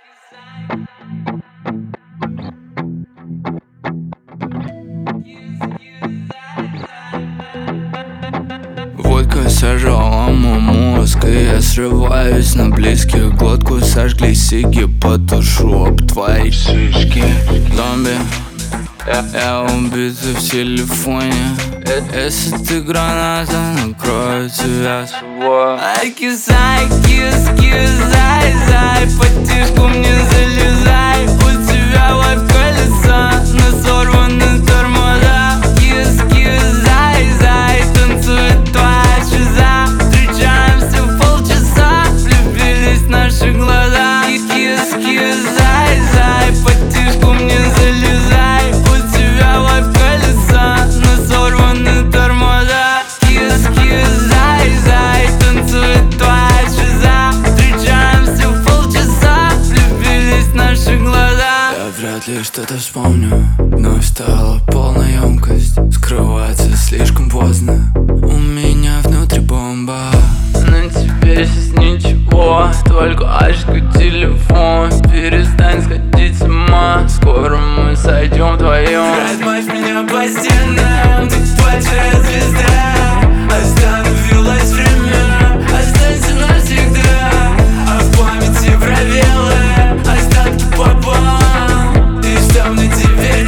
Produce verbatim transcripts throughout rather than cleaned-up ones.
Водка сожрала мой мозг, и я срываюсь на близких. Глотку сожгли сиги, потушу об твои шишки. Зомби, я, я убитый в телефоне. Если ты граната, накрою тебя собой. Ай, кисай, кис, кисай, зай, потишку мне залезай. У тебя вайп колеса, но сорваны тормоза. Кис, кисай, зай, танцует твоя шиза. Встречаемся в полчаса, влюбились наши глаза. Кис, кисай, зай, потишку мне залезай. У тебя вайп колеса, но сорваны тормоза. Кис, кисай, зай, танцует твоя шиза. Встречаемся в полчаса, влюбились наши глаза. Я вряд ли что-то вспомню, но стала полная емкость. Скрываться слишком поздно, у меня внутри бомба. На тебе сейчас ничего, только ачка телефон. Перестань сходить с ума, скоро мы сойдем вдвоем. Размажь меня по стенам, ты твоя звезда. Остановилось время, останься навсегда. А в памяти пробелы, остатки пополам. И что мне теперь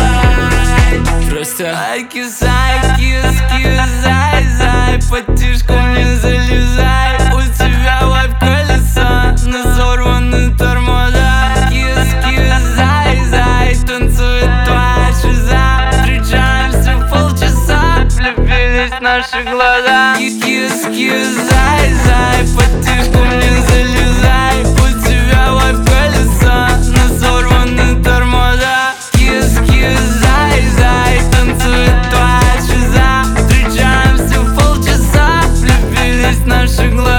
делать? Просто Ай, кисай, кис, кисай, зай, потишку мне залезай. У тебя вайп колеса, но сорваны тормоза. Кис, кисай, зай, танцует твоя шиза. Встречаемся в полчаса, влюбились наши глаза. Кис, кисай, зай, потишку мне залезай. У тебя вайп колеса, но сорваны тормоза. Кис, кисай, зай, танцует твоя шиза. Встречаемся в полчаса, влюбились наши глаза.